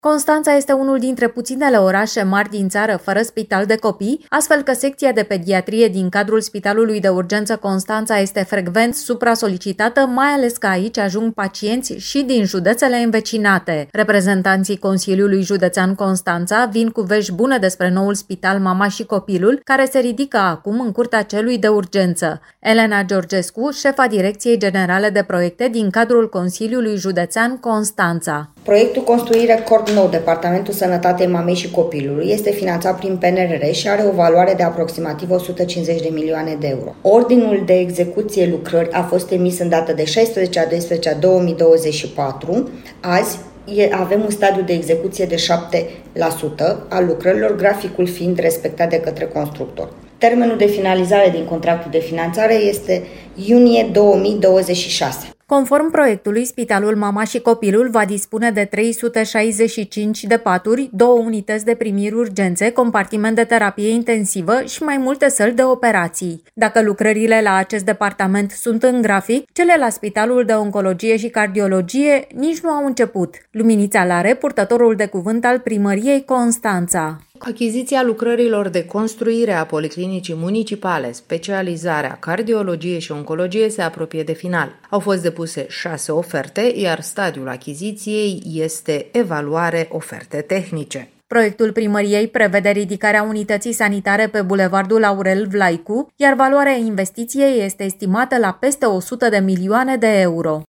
Constanța este unul dintre puținele orașe mari din țară fără spital de copii, astfel că secția de pediatrie din cadrul Spitalului de Urgență Constanța este frecvent supra-solicitată, mai ales că aici ajung pacienți și din județele învecinate. Reprezentanții Consiliului Județean Constanța vin cu vești bune despre noul spital Mama și Copilul, care se ridică acum în curtea celui de urgență. Elena Georgescu, șefa Direcției Generale de Proiecte din cadrul Consiliului Județean Constanța. Proiectul Construire Corp Nou, Departamentul Sănătatei Mamei și Copilului, este finanțat prin PNRR și are o valoare de aproximativ 150 de milioane de euro. Ordinul de execuție lucrări a fost emis în dată de 16/12/2024. Azi avem un stadiu de execuție de 7% al lucrărilor, graficul fiind respectat de către constructor. Termenul de finalizare din contractul de finanțare este iunie 2026. Conform proiectului, Spitalul Mama și Copilul va dispune de 365 de paturi, 2 unități de primiri urgențe, compartiment de terapie intensivă și mai multe săli de operații. Dacă lucrările la acest departament sunt în grafic, cele la Spitalul de Oncologie și Cardiologie nici nu au început. Luminița Lare, purtătorul de cuvânt al Primăriei Constanța. Achiziția lucrărilor de construire a policlinicii municipale, specializarea cardiologie și oncologie se apropie de final. Au fost depuse 6 oferte, iar stadiul achiziției este evaluare oferte tehnice. Proiectul primăriei prevede ridicarea unității sanitare pe Bulevardul Aurel Vlaicu, iar valoarea investiției este estimată la peste 100 de milioane de euro.